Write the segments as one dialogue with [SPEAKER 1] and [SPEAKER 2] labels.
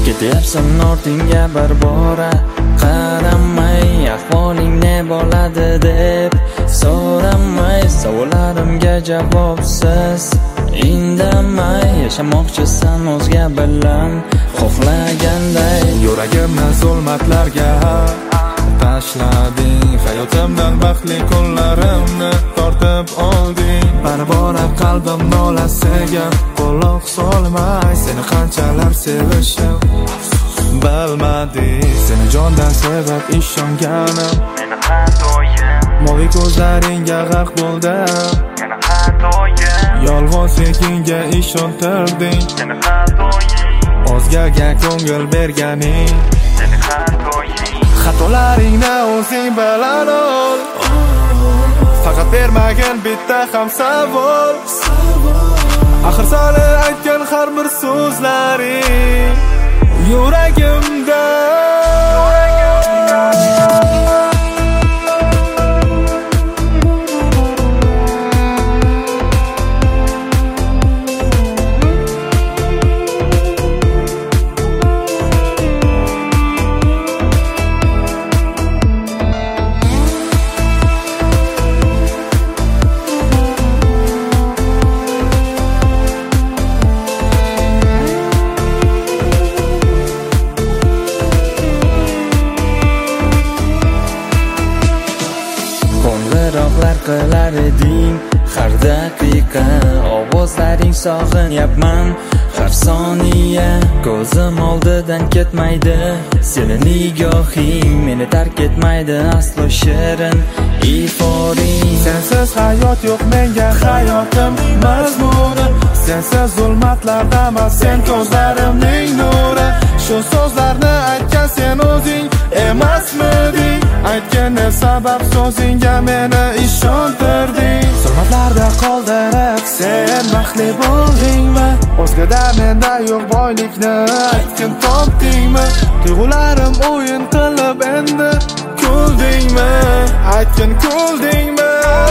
[SPEAKER 1] Ketyapsan ortingga barbora, qaramay ahvoling ne bo'ladi deb so'ramay, savollarimga javobsiz indamay yashamoqchisan o'zga bilan xohlaganday.
[SPEAKER 2] Yuragimni zulmatlarga tashlading, hayotimdan baxtli kunlarimni tortib olding. Barbora qalbim nolasiga quloq solmay, seni qanchalar sevishim bilmadim. Seni jondan sevib ishonganim
[SPEAKER 3] meni har doim,
[SPEAKER 2] moviy ko'zlaringga g'arq bo'ldim.
[SPEAKER 3] yana har doim,
[SPEAKER 2] Yolg'onligingga ishontirding,
[SPEAKER 3] seni har doim,
[SPEAKER 2] o'zgaga ko'ngil berganing.
[SPEAKER 3] seni har doim,
[SPEAKER 2] Xatolaringni o'zing bilan ol, faqat bermagin bitta ham savol. Axir sali aytgan har bir so'zlaring yuragimda.
[SPEAKER 1] Qo'ng'iroqlar qilar eding har daqiqa, ovozlaring sog'inyapman har soniya. Ko'zim oldidan ketmaydi seni nigohing, meni tark etmaydi aslo shirin iforing.
[SPEAKER 2] Sensiz hayot yo'q menga, hayotim mazmuni. Sensiz zulmatlardaman, sen ko'zlarimning nuri. Shu so'zlarni aytgan sen o'zing emasmiding? Aytgan ne sabab so'zingga meni ishontirding? Zulmatlarda qoldirib sen baxtli bo'ldingmi? O'zgada menda yo'q boylikni aytgin topdingmi? Tuyg'ularim o'yin qilib endi kuldingmi? Aytgin kuldingmi?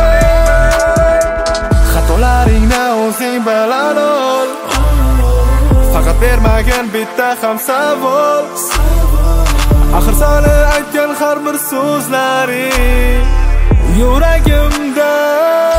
[SPEAKER 2] Xatolaringni o'zing bilan ol, faqat bermagin bitta ham savol. Axir sali aytgan har bir so'zlaring yuragimda.